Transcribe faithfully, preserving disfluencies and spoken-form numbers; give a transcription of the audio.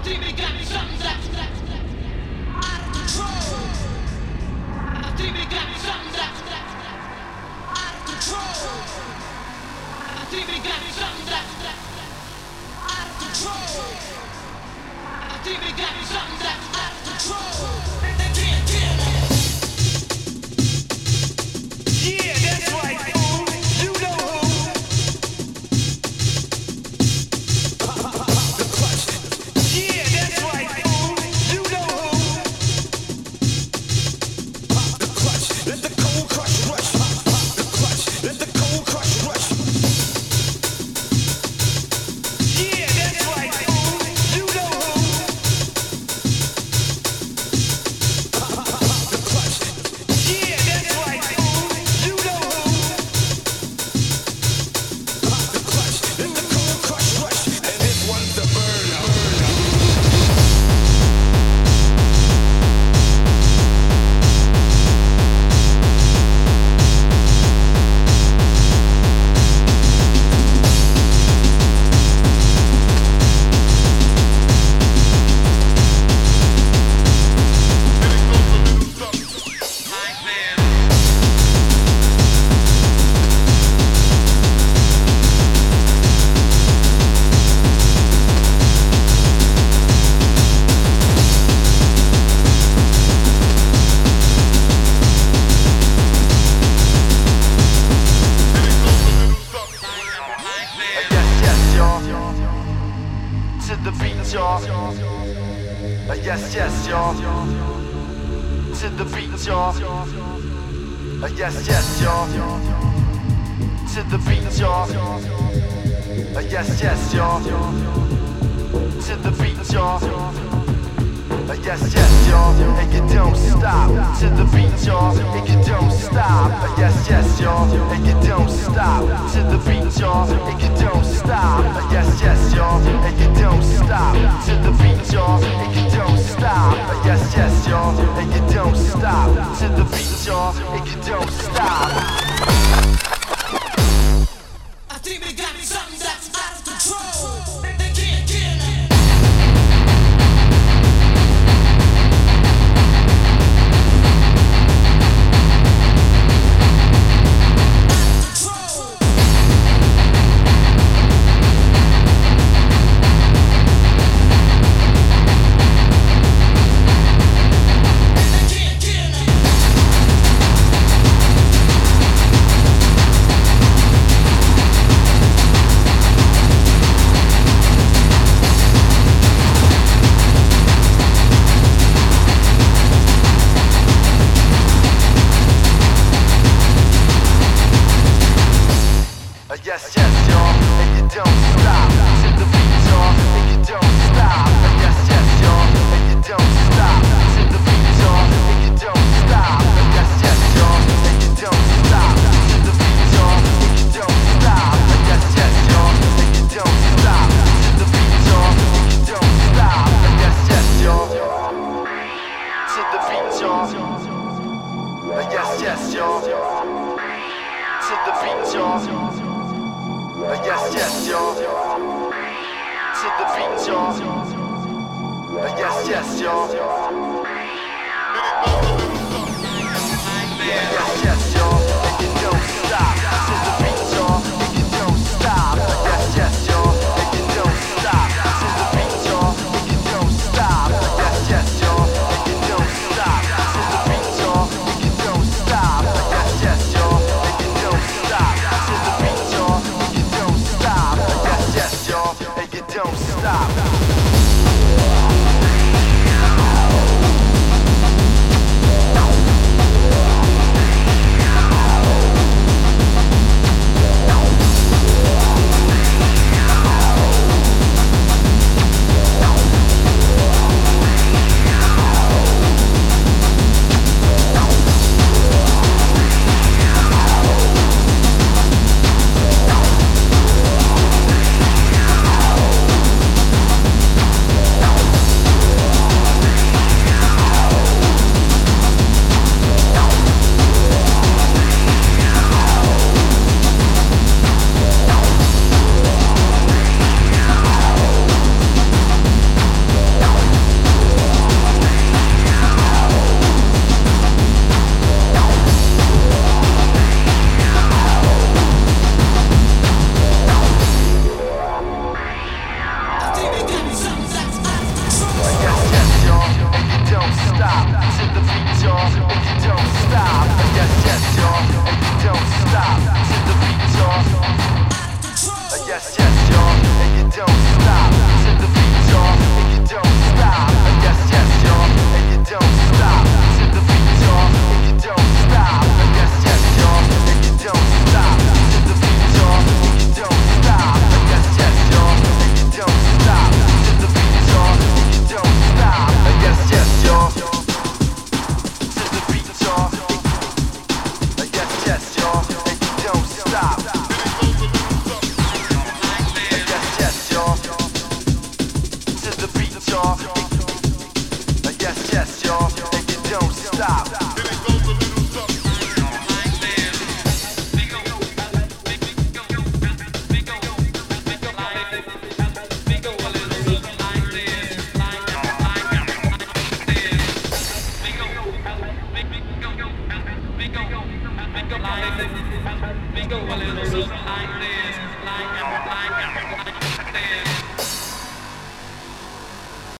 Stop. stop to the beat, y'all, and you don't stop. Yes, yes, y'all, and you don't stop to the beat, y'all. Yes, yes, y'all, and you don't stop to the beat, y'all, and you don't stop. Yes, yes, y'all, and you don't stop to the beat, y'all, and you don't stop. Yes, yes, y'all, and you don't stop to the beat, y'all, and you don't stop. Yes, yes, y'all, and you don't stop to the beat, y'all, and you don't stop. Yes, yes, y'all, to the beat, y'all. Yes, yes, y'all, and you don't stop. Yes, yes, y'all, and you don't stop. We go a little like this, like, like, like this.